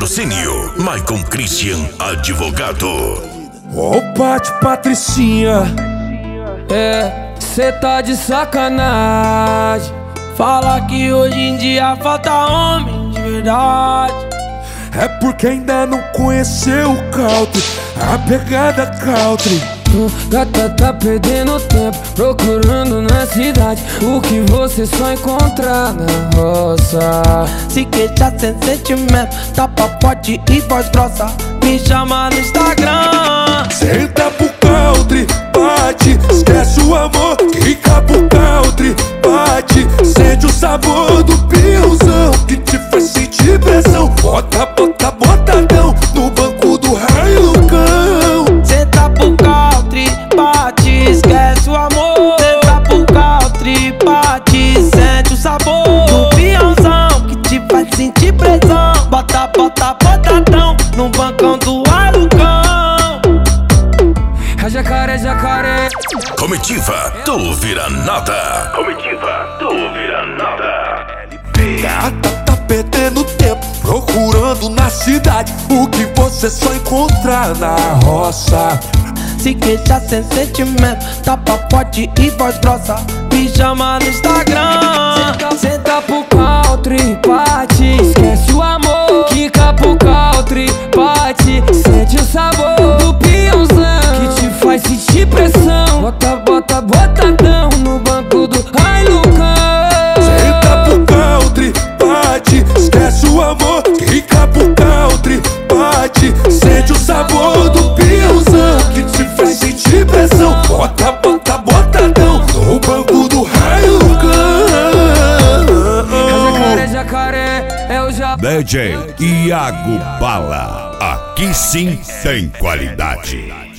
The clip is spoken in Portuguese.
Patrocínio Maicon Christian Advogado. Ô Pati Patricinha, cê tá de sacanagem. Fala que hoje em dia falta homem de verdade. é porque ainda não conheceu o country, a pegada country. Gata tá perdendo tempo procurando na cidade o que você só encontrar na roça. Se queixa sem sentimento, tapa forte e voz grossa, me chama no Instagram. Senta pro country, bate, esquece o amor, fica pro country, bate, sente o sabor do piãozão que te faz sentir pressão. Bota, bota, botadão no banco do Hilux. Senta pro country, bate, esquece o amor. Senta pro country, bate, sente o sabor do peãozão que te faz sentir pressão. Bota, bota, botadão no bancão do alucão. É jacaré, jacaré. Comitiva, tu vira nada. Comitiva, tu vira nada. Gata tá perdendo tempo procurando na cidade o que você só encontrar na roça. Se queixa sem sentimento, tapa forte e voz grossa, me chama no Instagram. Senta pro country, bate, esquece o amor. Quica pro country, bate, sente o sabor do peãozão que te faz sentir pressão. Bota, bota, botadão no banco do Hilux. Senta pro country, bate, esquece o amor, fica pro country, bate, sente o sabor do peãozão que te faz sentir pressão. Bota, bota, botadão no banco do Hilux. É jacaré, jacaré, é o jacaré. DJ Iago Bala. Aqui sim tem qualidade.